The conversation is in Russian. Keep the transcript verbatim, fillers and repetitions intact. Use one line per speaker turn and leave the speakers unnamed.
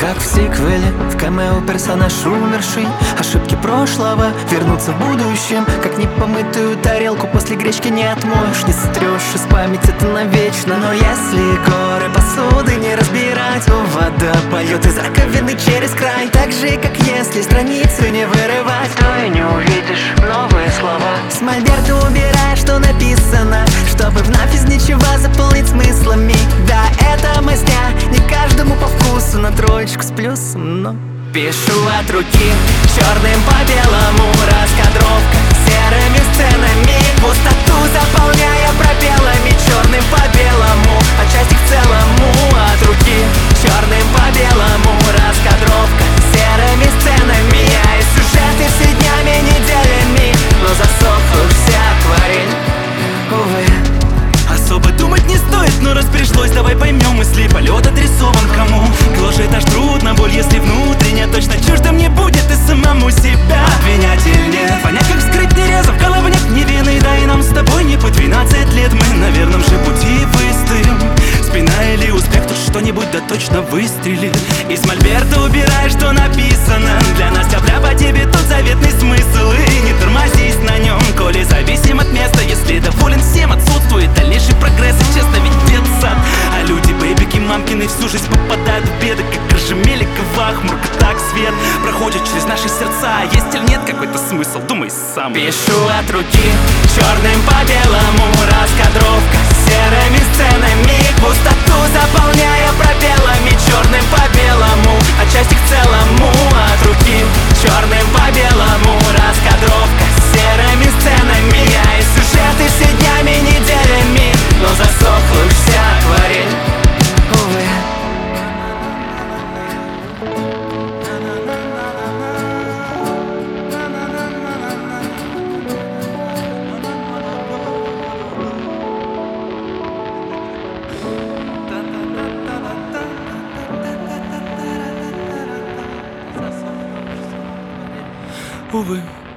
Как в сиквеле, в камео персонаж умерший. Ошибки прошлого вернутся в будущем. Как непомытую тарелку после гречки не отмоешь, не сотрешь из памяти это навечно. Но если горы посуды не разбирать, то вода поет из раковины через край. Так же, как если страницы не вырывать, то и не увидишь новые слова. С мольберта убирай, что написано, чтобы вновь из ничего заполнить смыслами. Да, это мазня, не каждому по вкусу, на троечку с плюсом, но пишу от руки, черным по белому, раскадровка серыми сценами, пустоту заполняя пробелами, черным по белому, а часть к целому. От руки, черным по белому, раскадровка серыми сценами, а и сюжеты все днями, неделями, но засохла вся акварель, увы.
Особо думать не стоит, но раз пришлось, давай поймем мысли. Полет адресован кому? Гложет аж трудно, боль, если внутренне точно чуждо мне будет и самому себя обвинять или нет. Понять, как вскрыть, не резав, в голове нет ни вины. Да и нам с тобой не по двенадцать лет, мы на верном же пути выстоим. Спина или успех, тут что-нибудь да точно выстрелит. Из мольберта убирай, что написано. Для нас тепля по тебе тот заветный смысл. И не тормозись на нем, коли зависим от места. Если доволен всем, отсутствует дальнейший прогресс. И честно, ведь детсад. А люди, бэйбики, мамкины всю жизнь попадают в беды, как крыжемели, квахмурка, так свет проходит через наши сердца. Есть или нет какой-то смысл, думай сам.
Пишу от руки, черным по белому, раскадровка серыми сценами, пустоту заполняя пробелами, черным по белому, а часть к целому. От руки, черным по белому, раскадровка серыми сценами, а и сюжеты все днями, неделями, но засохла вся акварель, увы.
Увы.